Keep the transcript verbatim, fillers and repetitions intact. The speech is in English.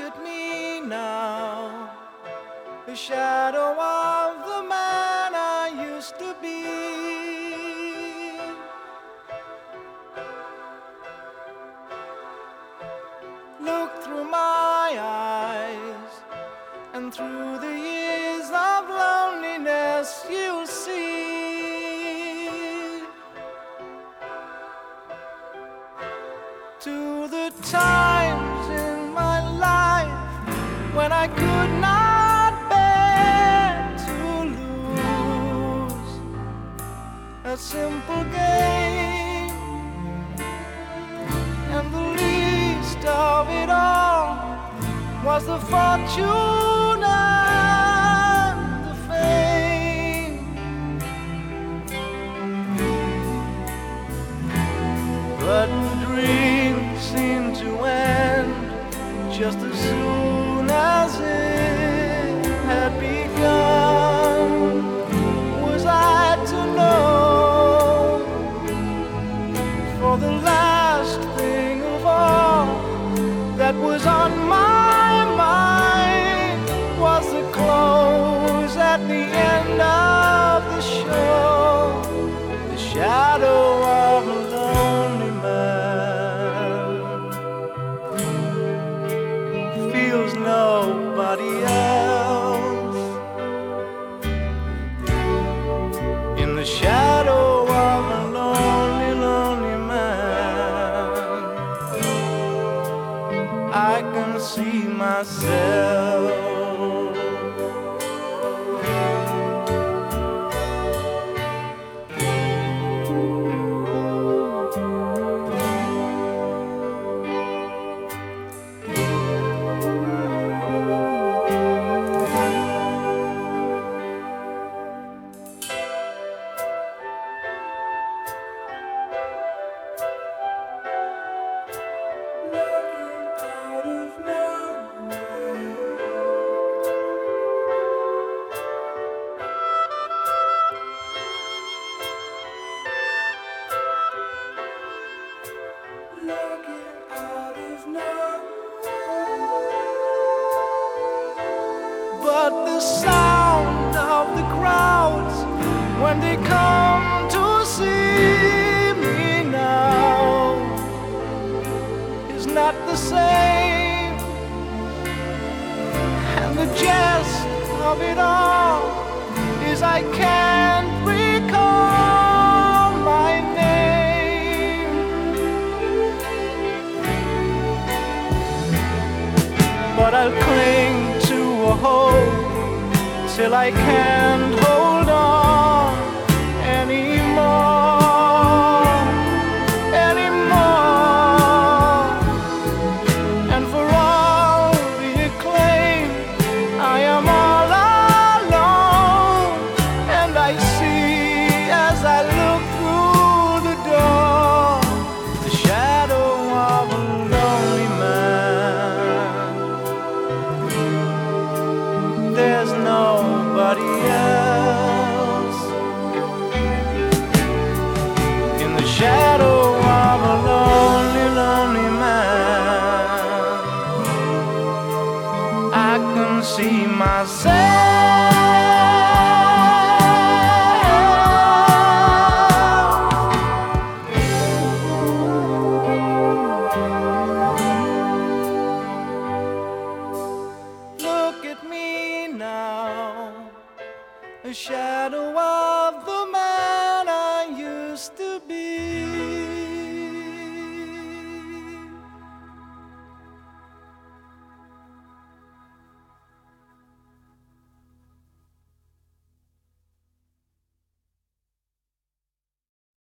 at me now, a shadow of the man I used to be. Look through my eyes, and through the years of loneliness you'll see to the times in my life when I could not bear to lose a simple game, and the least of it all was the fortune and the fame. But the dream seemed to end just as soon as it had begun. Was I to know, for the last thing of all that was on my mind was the close at the end of the show, the shadow of a lonely man who feels nobody else, in the shadow of a lonely, lonely man I can see myself. But the sound of the crowds when they come to see me now is not the same, and the jest of it all is I can't recall my name. But I'll cling to a hope till I can't hold